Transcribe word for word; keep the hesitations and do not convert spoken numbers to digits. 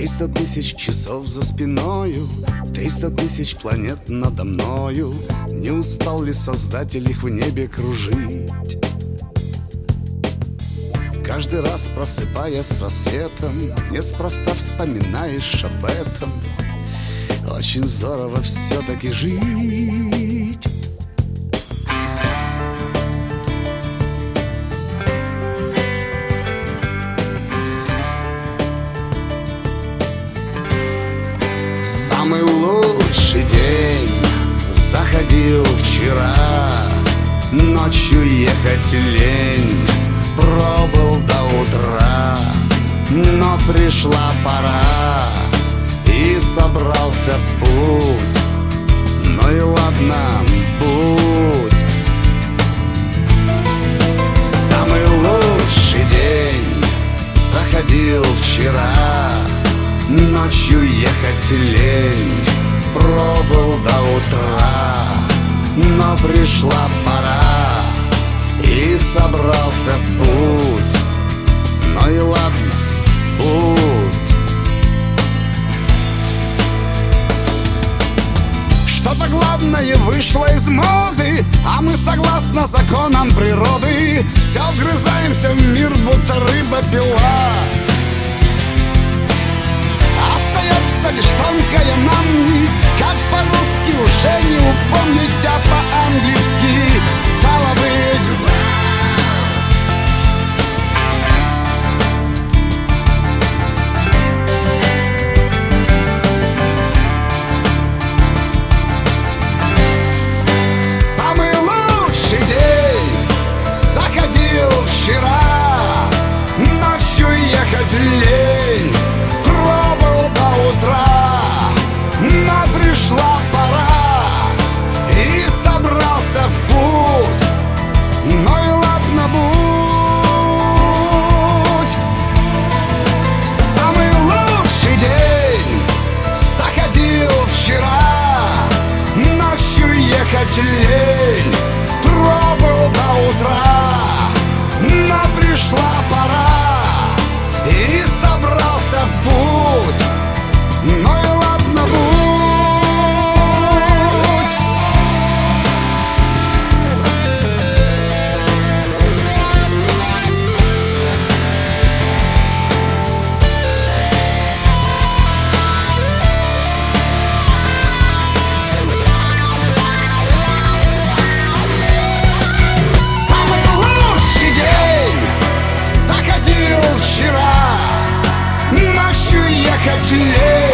Триста тысяч часов за спиною, триста тысяч планет надо мною. Не устал ли Создатель их в небе кружить? Каждый раз, просыпаясь с рассветом, неспроста вспоминаешь об этом. Очень здорово все-таки жить. Самый лучший день заходил вчера. Ночью ехать лень, пробыл до утра. Но пришла пора, и собрался в путь. Ну и ладно, будь. Самый лучший день заходил вчера. Ночью ехать лень, пробыл до утра. Но пришла пора, и собрался в путь. Ну и ладно, будь. Что-то главное вышло из моды, а мы согласно законам природы все вгрызаемся в мир, будто рыба-пила. Остается лишь тонкая нам нить, как по-русски уже не упомнить, а по-английски стало быть. Самый лучший день заходил вчера. Ночью ехать лень, пробыл до утра. Но пришла пора, и собрался в путь. Ну и ладно, будь. Самый лучший день заходил вчера. Ночью ехать лень, пробыл до утра. Но пришла пора, и собрался в путь. Ну и ладно, будь. Самый лучший день заходил вчера. Ночью ехать лень,